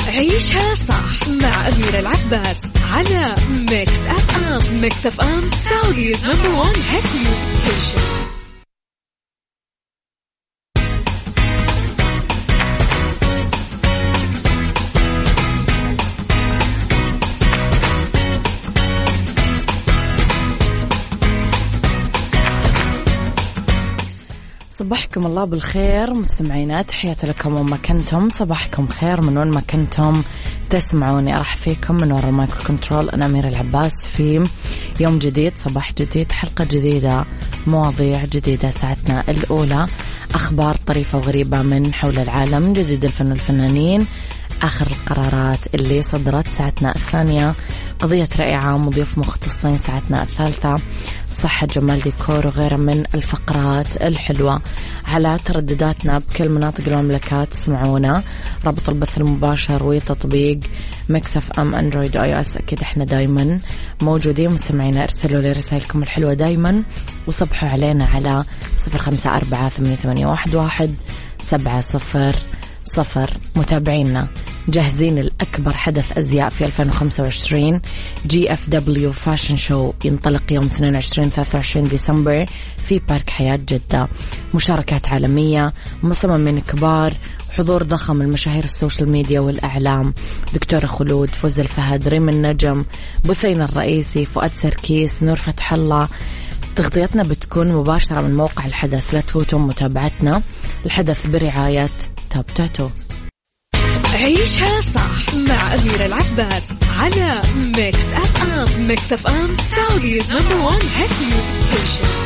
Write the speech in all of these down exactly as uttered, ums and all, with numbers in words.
عيشها صح مع أميرة العباس على ميكس أف أم. ميكس أف أم سعوديز نمبر وان هيت ميوزك ستيشن. صباحكم الله بالخير مستمعينا، تحياتي لكم وما كنتم. صباحكم خير من وين ما كنتم تسمعوني. أرحب فيكم من وراء المايكرو كنترول، أنا أميرة العباس في يوم جديد، صباح جديد، حلقة جديدة، مواضيع جديدة. ساعتنا الأولى أخبار طريفة وغريبة من حول العالم، جديد الفن والفنانين، آخر القرارات اللي صدرت. ساعتنا الثانية قضية رأي عام وضيوف مختصين. ساعتنا الثالثة صحة، جمال، ديكور وغيرها من الفقرات الحلوة. على تردداتنا بكل مناطق المملكة تسمعونا، رابط البث المباشر وتطبيق ميكس أف أم أندرويد وآي أو إس. أكيد إحنا دايما موجودين. مستمعينا ارسلوا لي رسائلكم الحلوة دايما وصبحوا علينا على صفر خمسة أربعة ثمانية ثمانية واحد واحد سبعة صفر صفر. متابعينا جاهزين الأكبر حدث أزياء في ألفين وخمسة وعشرين، جي إف دبليو فاشن شو، ينطلق يوم اثنين وعشرين ثلاثة وعشرين ديسمبر في بارك حياة جدة. مشاركات عالمية، مصممين كبار، حضور ضخم المشاهير السوشيال ميديا والأعلام، دكتورة خلود، فوز الفهد، ريم النجم، بثين الرئيسي، فؤاد سركيس، نور فتح الله. تغطيتنا بتكون مباشرة من موقع الحدث، لا تفوتوا متابعتنا. الحدث برعاية توب تاتو. عيشها صح مع أميرة العباس على ميكس أف أم. ميكس أف أم سعوديز نمبر وان هيت ميوزك ستيشن.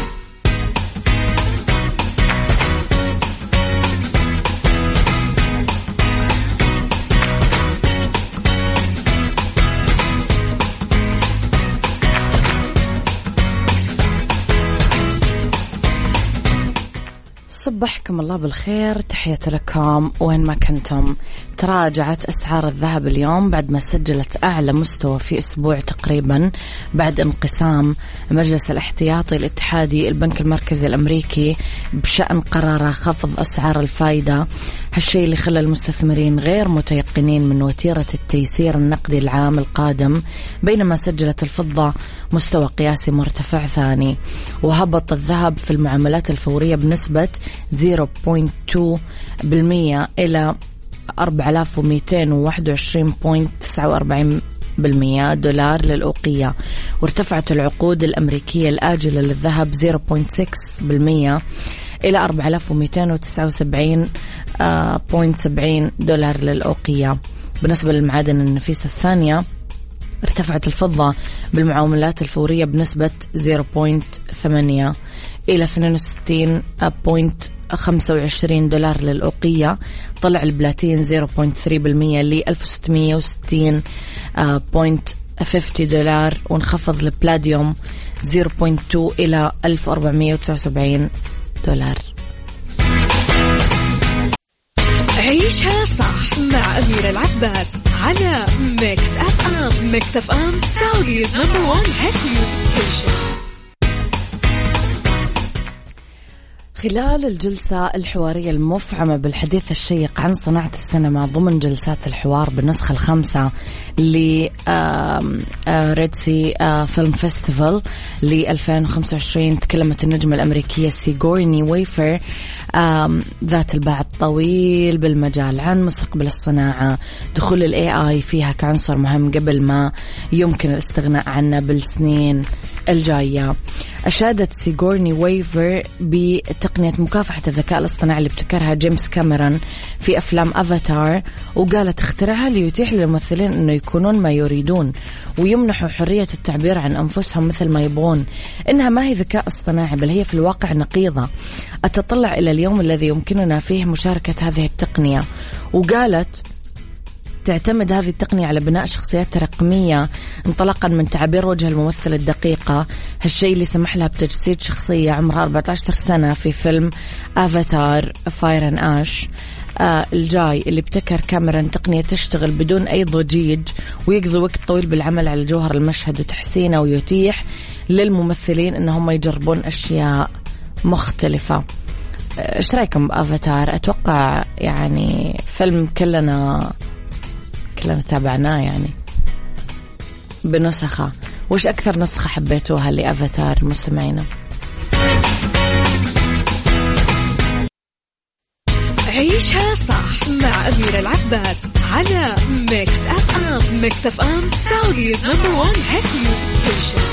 صبحكم الله بالخير، تحياتي لكم وين ما كنتم. تراجعت أسعار الذهب اليوم بعد ما سجلت أعلى مستوى في أسبوع تقريبا بعد انقسام مجلس الاحتياطي الاتحادي البنك المركزي الأمريكي بشأن قرار خفض أسعار الفايدة. هالشيء اللي خلى المستثمرين غير متيقنين من وتيرة التيسير النقدي العام القادم، بينما سجلت الفضة مستوى قياسي مرتفع ثاني. وهبط الذهب في المعاملات الفورية بنسبة صفر فاصلة اثنين بالمئة إلى أربعة آلاف ومئتين وواحد وعشرين فاصلة تسعة وأربعين بالمئة دولار للأوقية. وارتفعت العقود الأمريكية الآجلة للذهب صفر فاصلة ستة بالمئة إلى أربعة آلاف ومئتين وتسعة وسبعين فاصلة سبعين دولار للأوقية. بالنسبة للمعادن النفيسة الثانية، ارتفعت الفضة بالمعاملات الفورية بنسبة صفر فاصلة ثمانية إلى اثنين وستين فاصلة خمسة وعشرين دولار للأوقية. طلع البلاتين صفر فاصلة ثلاثة بالمئة ل ألف وستمئة وستين فاصلة خمسين دولار، وانخفض البلاديوم صفر فاصلة اثنين إلى ألف وأربعمئة وتسعة وسبعين دولار. عيشها صح مع أميرة العباس على ميكس أف أم. ميكس أف أم سعوديز نمبر وان هيت ميوزك ستيشن. خلال الجلسة الحوارية المفعمة بالحديث الشيق عن صناعة السينما ضمن جلسات الحوار بالنسخة الخامسة ل ريد سي فيلم فيستيفال ل ألفين وخمسة وعشرين، تكلمت النجمة الأمريكية سيغورني ويفر ذات الباع الطويل بالمجال عن مستقبل الصناعة، دخول ال إيه آي فيها كعنصر مهم قبل ما يمكن الاستغناء عنه بالسنين الجاية. أشادت سيغورني ويفر بتقنية مكافحة الذكاء الاصطناعي اللي ابتكرها جيمس كاميرون في أفلام أفاتار، وقالت اختراعها ليتيح للممثلين أنه يكونون ما يريدون ويمنحوا حرية التعبير عن أنفسهم مثل ما يبغون. إنها ما هي ذكاء اصطناعي بل هي في الواقع نقيضة. أتطلع إلى اليوم الذي يمكننا فيه مشاركة هذه التقنية. وقالت تعتمد هذه التقنية على بناء شخصيات رقمية انطلاقا من تعابير وجه الممثل الدقيقة، هالشيء اللي سمح لها بتجسيد شخصية عمرها أربعة عشر سنة في فيلم أفاتار فاير أند آش آه الجاي، اللي ابتكر كاميرون تقنية تشتغل بدون أي ضجيج ويقضي وقت طويل بالعمل على جوهر المشهد وتحسينه، ويتيح للممثلين أنهم يجربون أشياء مختلفة. ايش رايكم بأفاتار؟ أتوقع يعني فيلم كلنا كلنا تابعناه يعني بنسخة. وش أكثر نسخة حبيتوها لأفاتار مستمعينا؟ عيشها صح مع أميرة العباس على ميكس أف أم. ميكس أف أم سعوديز نمبر وان هيت ميوزك ستيشن.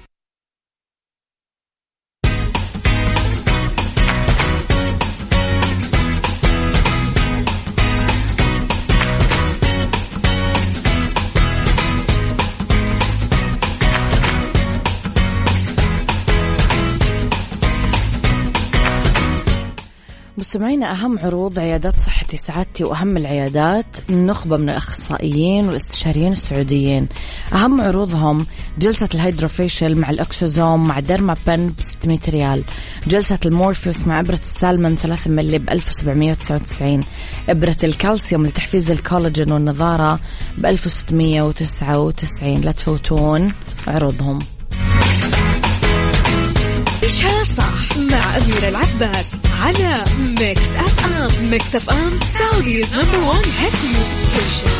مستمعينا، أهم عروض عيادات صحتي سعادتي وأهم العيادات نخبة من الأخصائيين والاستشاريين السعوديين. أهم عروضهم جلسة الهيدروفيشل مع الأكسوزوم مع ديرما بن ب ستمية ريال، جلسة المورفيوس مع إبرة السالمون ثلاثة ملي ب ألف وسبعمية وتسعة وتسعين، إبرة الكالسيوم لتحفيز الكولاجين والنضارة ب ألف وستمية وتسعة وتسعين. لا تفوتون عروضهم. عيشها صح مع أميرة العباس على ميكس أف أم. ميكس أف أم سعوديز نمبر وان هيت ميوزك ستيشن.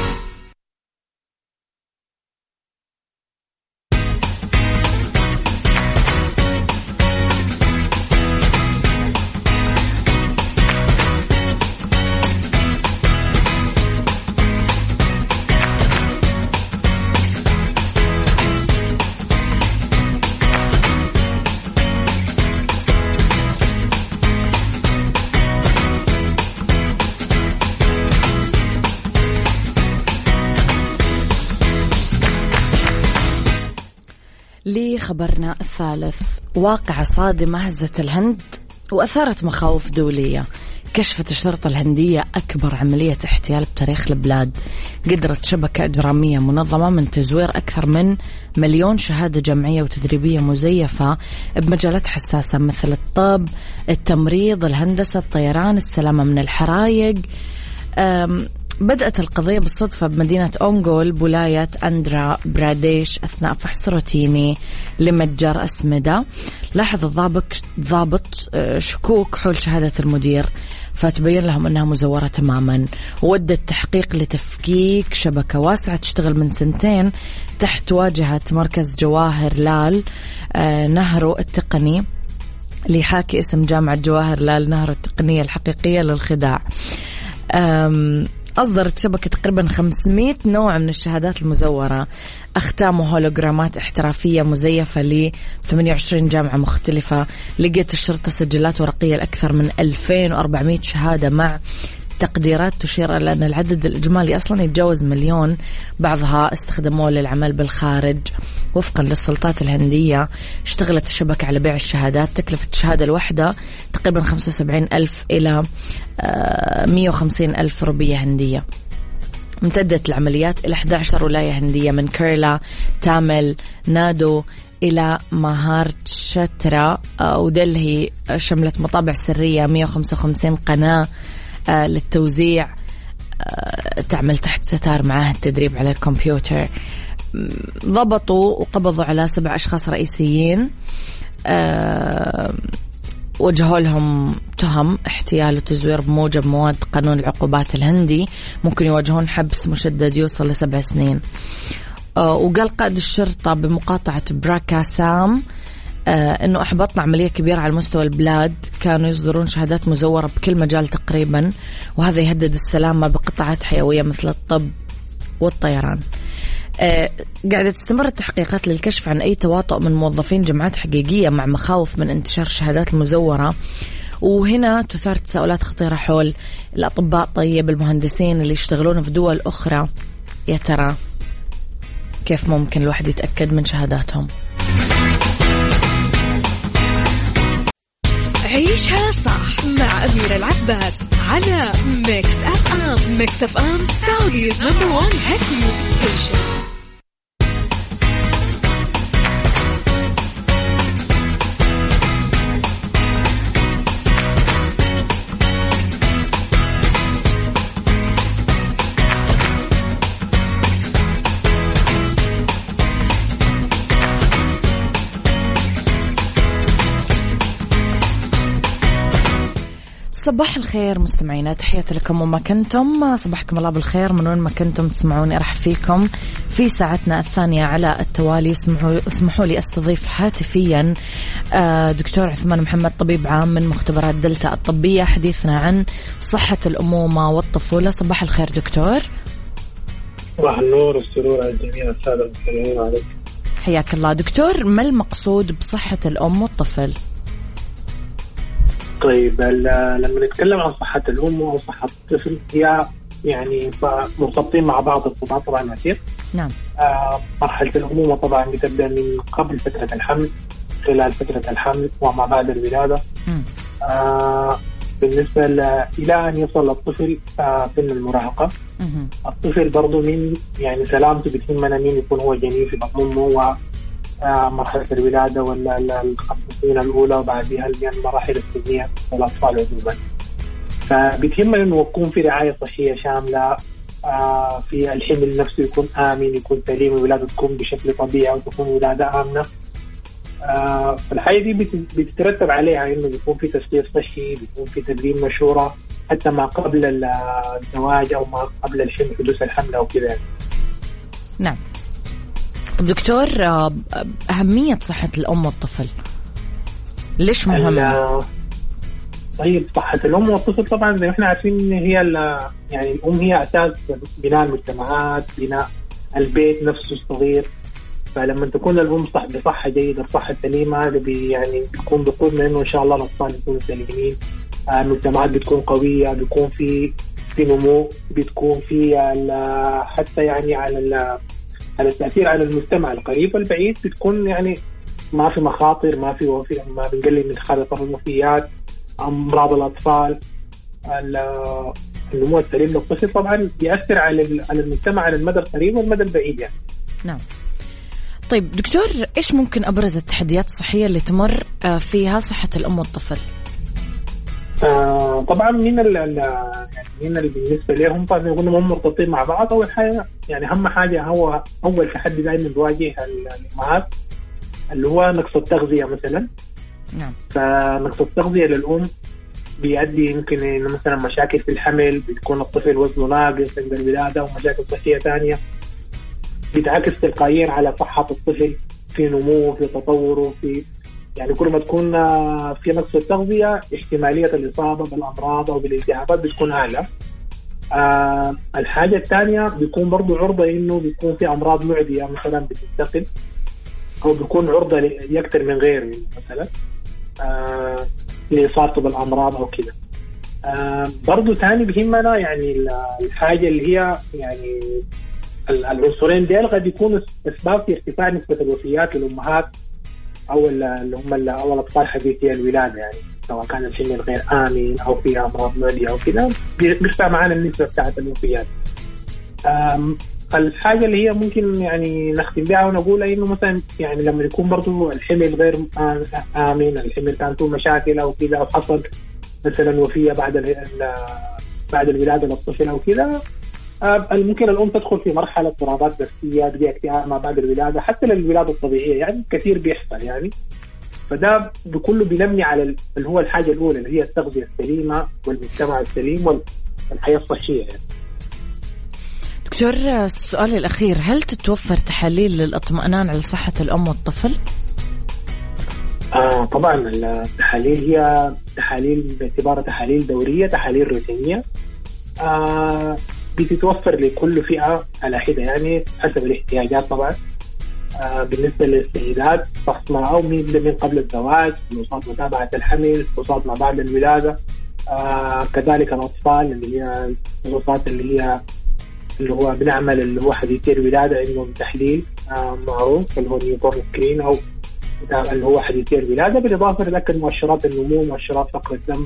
لخبرنا الثالث، واقعة صادمة هزت الهند وأثارت مخاوف دولية. كشفت الشرطة الهندية أكبر عملية احتيال بتاريخ البلاد. قدرت شبكة إجرامية منظمة من تزوير أكثر من مليون شهادة جمعية وتدريبية مزيفة بمجالات حساسة مثل الطب، التمريض، الهندسة، الطيران، السلامة من الحرايق. بدأت القضية بالصدفة بمدينة أونغول بولاية أندرا براديش أثناء فحص روتيني لمتجر أسمدة. لاحظ الضابط ضابط شكوك حول شهادة المدير، فتبين لهم أنها مزورة تماما. ودى التحقيق لتفكيك شبكة واسعة تشتغل من سنتين تحت واجهة مركز جواهر لال نهرو التقني، لحاكي اسم جامعة جواهر لال نهرو التقنية الحقيقية للخداع. أصدرت شبكة تقريبا خمسمية نوع من الشهادات المزورة، أختام وهولوغرامات احترافية مزيفة ل ثمانية وعشرين جامعة مختلفة. لقيت الشرطة سجلات ورقية لأكثر من ألفين وأربعمية شهادة مع تقديرات تشير إلى أن العدد الإجمالي أصلا يتجاوز مليون. بعضها استخدموه للعمل بالخارج. وفقا للسلطات الهندية اشتغلت الشبكة على بيع الشهادات. تكلفة الشهادة الواحدة تقريبا خمسة وسبعين ألف إلى مية وخمسين ألف روبية هندية. امتدت العمليات إلى إحدى عشرة ولاية هندية من كيرلا، تامل نادو إلى ماهارشترا ودلهي. شملت مطابع سرية، مية وخمسة وخمسين قناة للتوزيع تعمل تحت ستار معاه التدريب على الكمبيوتر. ضبطوا وقبضوا على سبع أشخاص رئيسيين، وجهوا لهم تهم احتيال وتزوير بموجب مواد قانون العقوبات الهندي، ممكن يواجهون حبس مشدد يوصل لسبع سنين. وقال قائد الشرطة بمقاطعة براكا سام أنه أحبطنا عملية كبيرة على مستوى البلاد، كانوا يصدرون شهادات مزورة بكل مجال تقريبا، وهذا يهدد السلامة بقطاعات حيوية مثل الطب والطيران. آه قاعدة تستمر التحقيقات للكشف عن أي تواطؤ من موظفين جمعات حقيقية مع مخاوف من انتشار الشهادات المزورة. وهنا تثار تساؤلات خطيرة حول الأطباء طيب المهندسين اللي يشتغلون في دول أخرى، يا ترى كيف ممكن الواحد يتأكد من شهاداتهم؟ عيشها صح مع أميرة العباس على ميكس أف أم. ميكس أف أم سعوديز نمبر وان هيت ميوزك ستيشن. صباح الخير مستمعينا، تحياتي لكم وما كنتم، صباحكم الله بالخير من وين ما كنتم تسمعوني. أرحب فيكم في ساعتنا الثانية على التوالي. اسمحوا, اسمحوا لي أستضيف هاتفيا دكتور عثمان محمد، طبيب عام من مختبرات دلتا الطبية، حديثنا عن صحة الأمومة والطفولة. صباح الخير دكتور. صباح النور والسرور على الجميع السادة المستمعين عليكم. حياك الله دكتور. ما المقصود بصحة الأم والطفل؟ طيب لما نتكلم عن صحة الأم أو صحة الطفل هي يعني مرتبطين مع بعض ارتباط طبعا كثير. نعم. آه مرحلة الأمومة طبعا بتبدأ من قبل فترة الحمل، خلال فترة الحمل وما بعد الولادة. آه بالنسبة إلى أن يصل الطفل آه سن المراهقة. مم. الطفل برضو من يعني سلامته بتهمنا مين يكون هو جنين في بطن أمه، ومرحلة الولادة ولا الخمس سنين الأولى وبعدها المراحل السنية للأطفال عموما. فبتهمنا إنه يكون في رعاية صحية شاملة، آه في الحمل نفسه يكون آمن، يكون سليم، الولادة تكون بشكل طبيعي وتكون ولادة آمنة. آه الحاجة دي بتترتب عليها إنه بيكون في تسلية صحي، بيكون في تدريب مشورة حتى ما قبل الزواج أو ما قبل الحمل، حدوث الحمل أو كذا. نعم. طب دكتور، أهمية صحة الأم والطفل ليش مهمة؟ طيب صحة الأم والطفل طبعا زي ما احنا عارفين إن هي يعني الأم هي أساس بناء المجتمعات، بناء البيت نفسه الصغير. فلما تكون الأم صح بصحة جيدة بصحة سليمة هذا بي يعني بيكون بقول إنه إن شاء الله الأطفال يكونوا سليمين، المجتمعات بتكون قوية، بيكون في في نمو، بتكون في حتى يعني على على التأثير على المجتمع القريب والبعيد بتكون يعني ما في مخاطر، ما في وفي ما بنقلل من خطر الوفيات، أمراض الأطفال. النمو السليم للطفل طبعا يأثر على على المجتمع على المدى القريب والمدى البعيد يعني. نعم. طيب دكتور، إيش ممكن أبرز التحديات الصحية اللي تمر فيها صحة الأم والطفل؟ آه طبعا من ال يعني من اللي بالنسبة لهم طبعا يقولون هم مرتبطين مع بعض. أول حاجة يعني أهم حاجة هو أول تحدي دائما بواجه الأمهات اللي هو نقص التغذية مثلا. نعم. فنقص التغذية للأم بيؤدي يمكن إنه مثلا مشاكل في الحمل، بتكون الطفل وزنه ناقص عند الولادة ومشاكل صحية ثانية بتعكس تلقائيا على صحة الطفل في نموه في تطوره. في يعني كل ما تكون في نقص التغذية احتمالية الإصابة بالأمراض أو بالالتهابات بتكون أعلى. آه الحاجة الثانية بيكون برضو عرضة إنه بيكون في أمراض معدية مثلا بتنتقل، أو بيكون عرضة يكتر من غيره مثلا آه لإصابته بالأمراض أو كده. آه برضو تاني بهمنا يعني الحاجة اللي هي يعني العنصرين ديل قد يكونوا أسباب في ارتفاع نسبة الوفيات للأمهات أو اللي هم أو الأطفال حديثي الولادة، يعني سواء كان الحمل غير آمن أو في أمراض معدية أو كذا بيرفع معنا النسبة بتاعت الوفيات. الحاجة اللي هي ممكن يعني نختم بها ونقول إنه مثلا يعني لما يكون برضو الحمل غير آمن، الحمل كان فيه مشاكل أو كذا أو حصل مثلا وفية بعد بعد الولادة للطفل أو كذا، ممكن الأم تدخل في مرحلة اضطرابات نفسية، تجي اكتئاب ما بعد الولادة حتى للولادة الطبيعية يعني كثير بيحصل يعني. فده بكله بينمي على اللي هو الحاجة الأولى اللي هي التغذية السليمة والمجتمع السليم والحياة الصحية يعني. دكتور، السؤال الأخير، هل تتوفر تحاليل للإطمئنان على صحة الأم والطفل؟ آه طبعا التحاليل هي تحاليل باعتبارها تحاليل دورية، تحاليل روتينية آه بتتوفر لكل فئة على حدة يعني حسب الاحتياجات طبعا. آه بالنسبة للسيدات فحص ما أو من قبل الزواج، فحوصات متابعة الحمل، فحوصات ما بعد الولادة. آه كذلك الأطفال اللي هي الفحوصات اللي هي اللي هو بنعمل اللي هو حديثي الولادة عندهم تحليل آه معروف اللي هو نيوبورن سكرين أو اللي هو حديثي الولادة، بالإضافة لذلك مؤشرات النمو، مؤشرات فقر الدم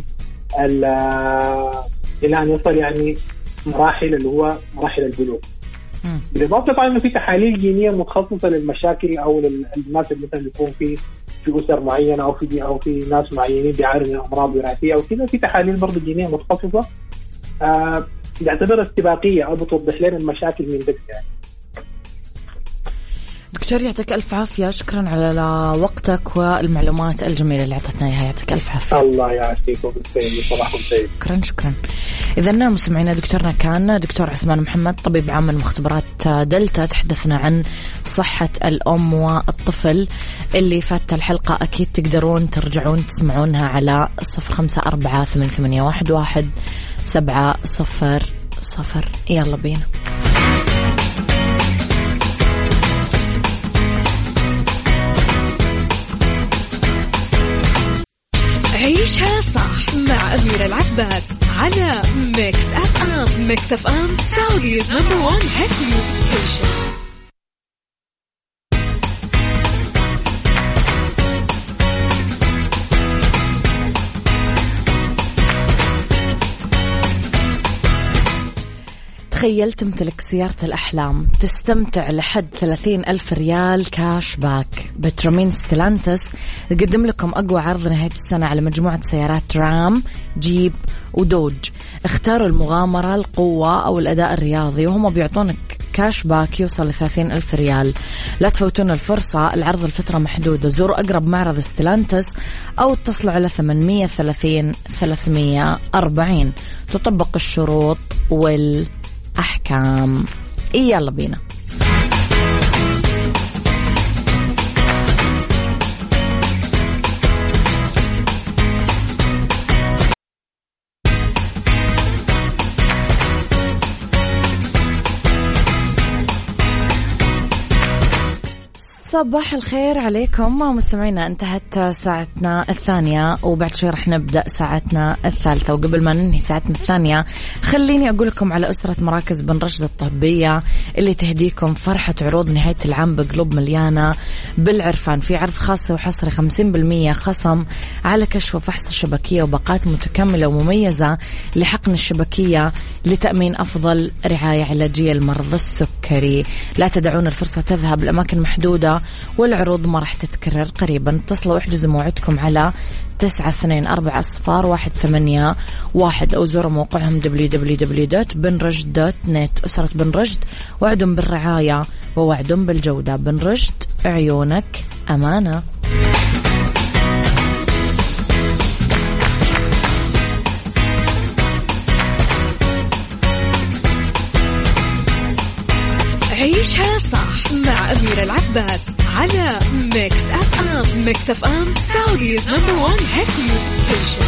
إلى أن يصل يعني مراحل اللي هو مراحل البلوغ. بالإضافة طبعا إنه في تحاليل جينية متخصصة للمشاكل أو للناس اللي مثلا يكون في في أسر معينة أو في أو في ناس معينين بيعانوا من أمراض وراثية أو كذا، في تحاليل برضه جينية متخصصة آه بيعتبرها استباقية أو بتوضح لنا المشاكل من بدري يعني. دكتور يعطيك ألف عافية، شكرا على وقتك والمعلومات الجميلة اللي عطتنا إياها. يعطيك ألف عافية. الله يعافيكم ويسعدك، صباحكم سعيد. شكرا شكرا. إذا مستمعينا دكتورنا كان دكتور عثمان محمد، طبيب عام من مختبرات دلتا. تحدثنا عن صحة الأم والطفل. اللي فات الحلقة أكيد تقدرون ترجعون تسمعونها على صفر خمسة أربعة ثمانية ثمانية واحد واحد سبعة صفر صفر. يلا بينا. عيشها صح مع أميرة العباس على ميكس أف أم. ميكس أف أم سعوديز نمبر وان هيت ميوزك ستيشن. تخيل تمتلك سيارة الأحلام، تستمتع لحد ثلاثين ألف ريال كاش باك. بترومين ستيلانتس يقدم لكم أقوى عرض نهاية السنة على مجموعة سيارات رام، جيب ودوج. اختاروا المغامرة، القوة أو الأداء الرياضي، وهم بيعطونك كاش باك يوصل لثلاثين ألف ريال. لا تفوتون الفرصة، العرض الفترة محدودة. زوروا أقرب معرض ستيلانتس أو اتصلوا على ثمانية ثلاثين ثلاثمية أربعين. تطبق الشروط وال أحكام. يلا بينا. صباح الخير عليكم مستمعينا. انتهت ساعتنا الثانية وبعد شوي رح نبدأ ساعتنا الثالثة. وقبل ما ننهي ساعتنا الثانية خليني أقول لكم على أسرة مراكز بن رشد الطبية اللي تهديكم فرحة عروض نهاية العام بقلوب مليانة بالعرفان. في عرض خاص وحصري خمسين بالمية خصم على كشف وفحص الشبكية وباقات متكاملة ومميزة لحقن الشبكية لتأمين أفضل رعاية علاجية لمرضى السكري. لا تدعون الفرصة تذهب لأماكن محدودة والعروض ما راح تتكرر قريبا. اتصلوا واحجزوا موعدكم على تسعة اثنين أربعة صفار واحد ثمانية واحد أو زوروا موقعهم دبليو دبليو دبليو دوت بن رشد دوت نت. أسرة بن رشد، وعد بالرعاية ووعد بالجودة. بن رشد، عيونك أمانة. عيشها صح مع أميرة العباس على ميكس أف أم. ميكس أف أم سعوديز نمبر وان هيت ميوزك ستيشن.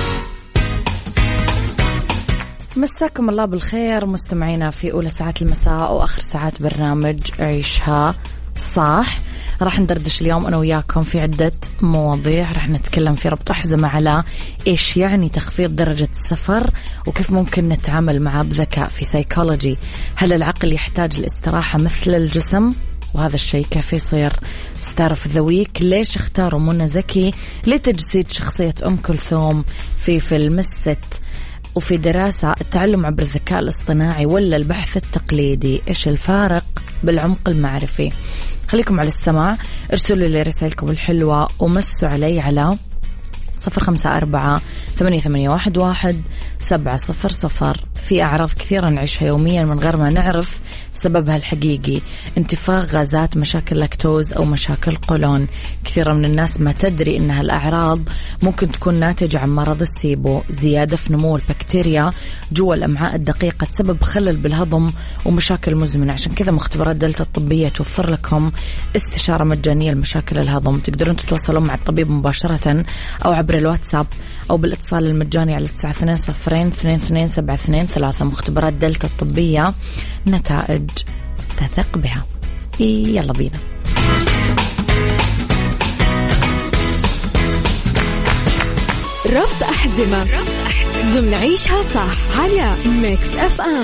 مساكم الله بالخير مستمعينا في أولى ساعات المساء وآخر ساعات برنامج عيشها صح. راح ندردش اليوم أنا وياكم في عدة مواضيع. راح نتكلم في ربط أحزمة على إيش يعني تخفيض درجة السفر وكيف ممكن نتعامل معه بذكاء. في سايكولوجي، هل العقل يحتاج الاستراحة مثل الجسم؟ وهذا الشيء كيف يصير؟ ستارف ذا ويك، ليش اختاروا منى زكي لتجسيد شخصية أم كلثوم في فيلم الست؟ وفي دراسة، التعلم عبر الذكاء الاصطناعي ولا البحث التقليدي؟ إيش الفارق بالعمق المعرفي؟ خليكم على السماع، ارسلوا لي رسائلكم الحلوة ومسوا علي على صفر خمسة أربعة ثمانية ثمانية واحد واحد سبعة صفر صفر. في أعراض كثيرة نعيشها يوميا من غير ما نعرف سببها الحقيقي. انتفاخ غازات، مشاكل لاكتوز أو مشاكل قولون. كثيرة من الناس ما تدري إنها الأعراض ممكن تكون ناتجة عن مرض السيبو، زيادة في نمو البكتيريا جوا الأمعاء الدقيقة تسبب خلل بالهضم ومشاكل مزمنة. عشان كذا مختبرات دلتا الطبية توفر لكم استشارة مجانية لمشاكل الهضم. تقدرون تتواصلون مع الطبيب مباشرة أو عبر الواتساب أو بالاتصال المجاني على تسعة اثنين صفرين اثنين اثنين سبعة اثنين ثلاثة. مختبرات دلتا الطبية، نتائج تثق بها. يلا بينا. ربط أحزمة ضمن عيشها صح على ميكس أف أم.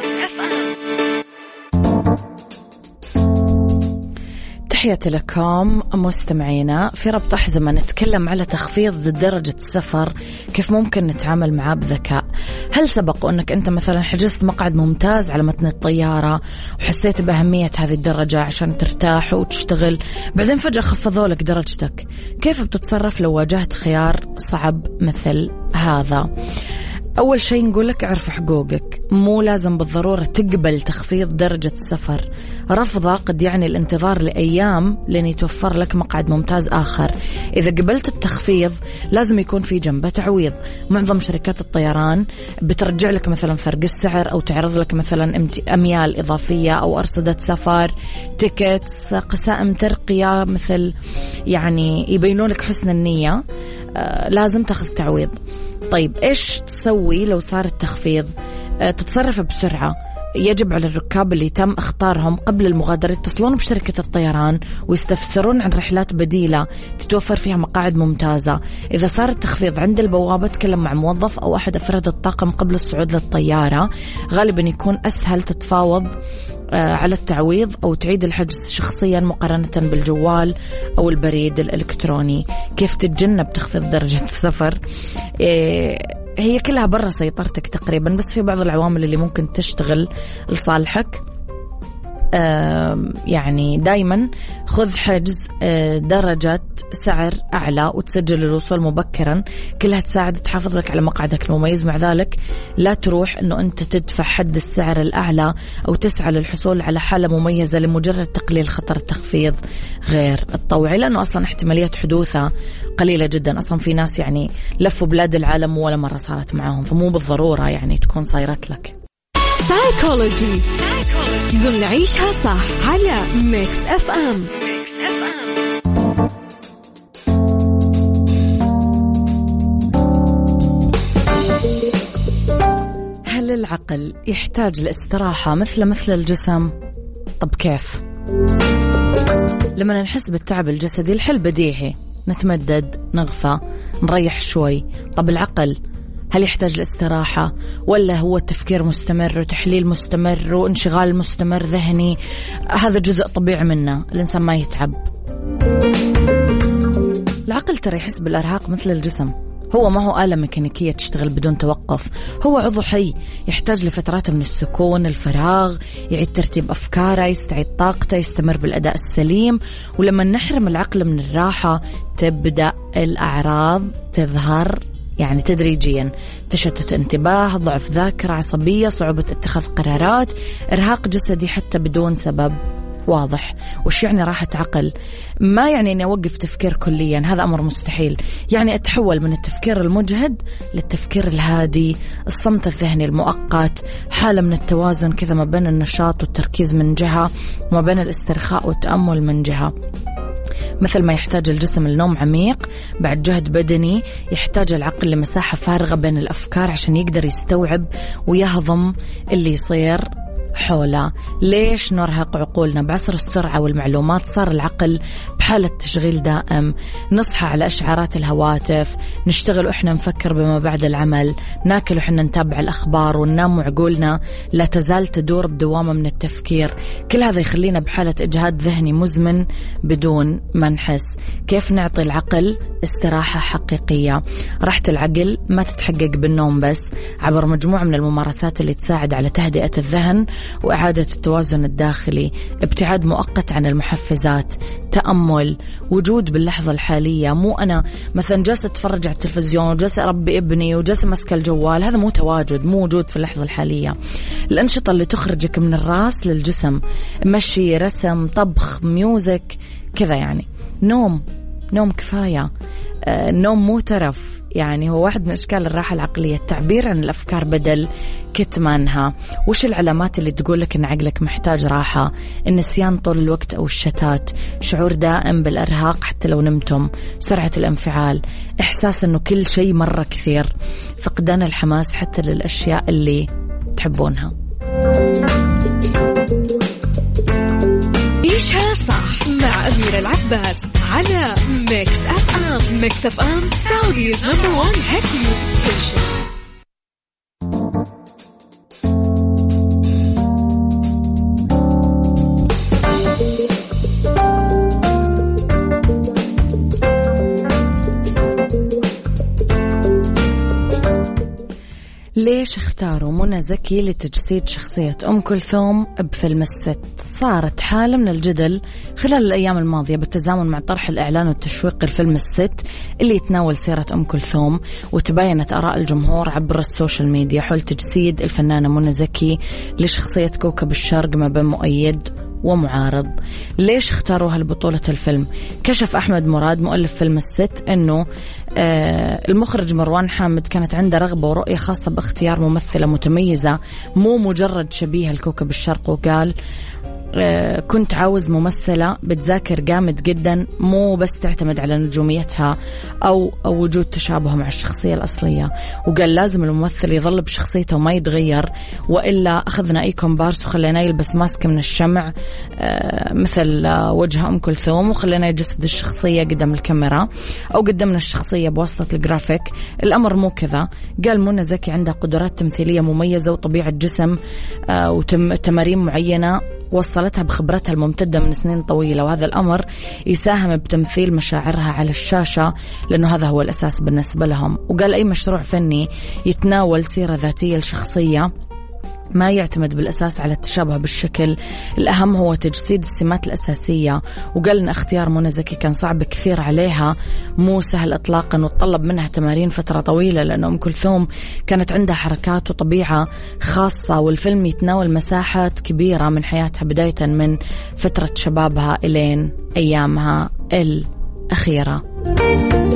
تحياتي لكم مستمعينا. في ربط أحزمة نتكلم على تخفيض درجة السفر، كيف ممكن نتعامل معاه بذكاء. هل سبق أنك أنت مثلا حجزت مقعد ممتاز على متن الطيارة وحسيت بأهمية هذه الدرجة عشان ترتاح وتشتغل، بعدين فجأة خفضوا لك درجتك؟ كيف بتتصرف لو واجهت خيار صعب مثل هذا؟ أول شيء نقولك اعرف حقوقك، مو لازم بالضرورة تقبل تخفيض درجة السفر. رفضه قد يعني الانتظار لأيام لين يتوفر لك مقعد ممتاز آخر. إذا قبلت التخفيض لازم يكون في جنبه تعويض. معظم شركات الطيران بترجع لك مثلا فرق السعر، أو تعرض لك مثلا أميال إضافية أو أرصدة سفر، تيكتس، قسائم ترقية، مثل يعني يبينون لك حسن النية. آه لازم تاخذ تعويض. طيب إيش تسوي لو صار التخفيض؟ أه تتصرف بسرعة. يجب على الركاب اللي تم اختارهم قبل المغادرة يتصلون بشركة الطيران ويستفسرون عن رحلات بديلة تتوفر فيها مقاعد ممتازة. إذا صار التخفيض عند البوابة تكلم مع موظف أو أحد أفراد الطاقم قبل الصعود للطيارة. غالبا يكون أسهل تتفاوض على التعويض أو تعيد الحجز شخصيا مقارنة بالجوال أو البريد الإلكتروني. كيف تتجنب تخفيض درجة السفر؟ إيه هي كلها برا سيطرتك تقريبا، بس في بعض العوامل اللي ممكن تشتغل لصالحك. يعني دايما خذ حجز درجة سعر أعلى وتسجل الوصول مبكرا، كلها تساعد تحافظ لك على مقعدك المميز. مع ذلك لا تروح أنه أنت تدفع حد السعر الأعلى أو تسعى للحصول على حالة مميزة لمجرد تقليل خطر التخفيض غير الطوعي، لأنه أصلا احتمالية حدوثها قليلة جدا. أصلا في ناس يعني لفوا بلاد العالم ولا مرة صارت معهم، فمو بالضرورة يعني تكون صايرت لك. سايكولوجي نعيشها صح على ميكس اف ام. هل العقل يحتاج لاستراحة مثل مثل الجسم؟ طب كيف؟ لما نحس بالتعب الجسدي الحل بديهي، نتمدد، نغفى، نريح شوي. طب العقل هل يحتاج لاستراحة، ولا هو تفكير مستمر وتحليل مستمر وانشغال مستمر ذهني؟ هذا جزء طبيعي منه، الإنسان ما يتعب. العقل ترى يحس بالإرهاق مثل الجسم، هو ما هو آلة ميكانيكية تشتغل بدون توقف، هو عضو حي يحتاج لفترات من السكون، الفراغ، يعيد ترتيب أفكاره، يستعيد طاقته، يستمر بالأداء السليم. ولما نحرم العقل من الراحة تبدأ الأعراض تظهر يعني تدريجيا: تشتت انتباه، ضعف ذاكرة، عصبية، صعوبة اتخاذ قرارات، إرهاق جسدي حتى بدون سبب واضح. وش يعني راحة عقل؟ ما يعني أني أوقف تفكير كليا، هذا أمر مستحيل. يعني أتحول من التفكير المجهد للتفكير الهادي، الصمت الذهني المؤقت، حالة من التوازن كذا ما بين النشاط والتركيز من جهة وما بين الاسترخاء والتأمل من جهة. مثل ما يحتاج الجسم لنوم عميق بعد جهد بدني، يحتاج العقل لمساحة فارغة بين الأفكار عشان يقدر يستوعب ويهضم اللي يصير حوله. ليش نرهق عقولنا؟ بعصر السرعة والمعلومات صار العقل بحالة تشغيل دائم. نصحى على إشعارات الهواتف، نشتغل وإحنا نفكر بما بعد العمل، ناكل وإحنا نتابع الأخبار، وننام وعقولنا لا تزال تدور بدوامة من التفكير. كل هذا يخلينا بحالة إجهاد ذهني مزمن بدون ما نحس. كيف نعطي العقل استراحة حقيقية؟ راحة العقل ما تتحقق بالنوم بس، عبر مجموعة من الممارسات اللي تساعد على تهدئة الذهن وإعادة التوازن الداخلي. ابتعاد مؤقت عن المحفزات، تأمل، وجود باللحظة الحالية. مو أنا مثلا جالسة أتفرج على التلفزيون وجالسة أربي ابني وجالسة ماسكة الجوال، هذا مو تواجد، مو وجود في اللحظة الحالية. الأنشطة اللي تخرجك من الرأس للجسم، مشي، رسم، طبخ، ميوزك، كذا يعني. نوم نوم كفاية. آه نوم مو ترف، يعني هو واحد من أشكال الراحة العقلية، التعبير عن الأفكار بدل كتمانها. وش العلامات اللي تقولك أن عقلك محتاج راحة؟ النسيان طول الوقت أو الشتات، شعور دائم بالإرهاق حتى لو نمتم، سرعة الانفعال، إحساس أنه كل شيء مرة كثير، فقدان الحماس حتى للأشياء اللي تحبونها. عيشها صح مع أميرة العباس على ميكس أف أم. ميكس أف أم سعوديز نمبر وان هيت ميوزك ستيشن. ليه ليش اختاروا منى زكي لتجسيد شخصية أم كلثوم بفيلم الست؟ صارت حالة من الجدل خلال الأيام الماضية بالتزامن مع طرح الإعلان والتشويق لفيلم الست اللي يتناول سيرة أم كلثوم، وتباينت آراء الجمهور عبر السوشيال ميديا حول تجسيد الفنانة منى زكي لشخصية كوكب الشرق ما بين مؤيد ومعارض. ليش اختاروها لبطولة الفيلم؟ كشف أحمد مراد مؤلف فيلم الست أنه آه المخرج مروان حامد كانت عنده رغبة ورؤية خاصة باختيار ممثلة متميزة مو مجرد شبيهة لكوكب الشرق، وقال آه كنت عاوز ممثلة بتذاكر جامد جدا، مو بس تعتمد على نجوميتها أو, أو وجود تشابه مع الشخصية الأصلية، وقال لازم الممثل يظل بشخصيته وما يتغير، وإلا أخذنا أي كومبارس وخلينا يلبس ماسك من الشمع آه مثل آه وجه أم كلثوم وخلينا يجسد الشخصية قدام الكاميرا أو قدمنا الشخصية بواسطة الجرافيك. الأمر مو كذا. قال منى زكي عندها قدرات تمثيلية مميزة وطبيعة جسم آه وتمارين معينة وصلتها بخبرتها الممتدة من سنين طويلة، وهذا الأمر يساهم بتمثيل مشاعرها على الشاشة لأنه هذا هو الأساس بالنسبة لهم. وقال أي مشروع فني يتناول سيرة ذاتية لشخصية ما يعتمد بالأساس على التشابه بالشكل، الأهم هو تجسيد السمات الأساسية. وقال إن اختيار منى زكي كان صعب كثير عليها، مو سهل إطلاقا، وطلب منها تمارين فترة طويلة لأن أم كلثوم كانت عندها حركات وطبيعة خاصة، والفيلم يتناول مساحات كبيرة من حياتها بداية من فترة شبابها إلين أيامها الأخيرة.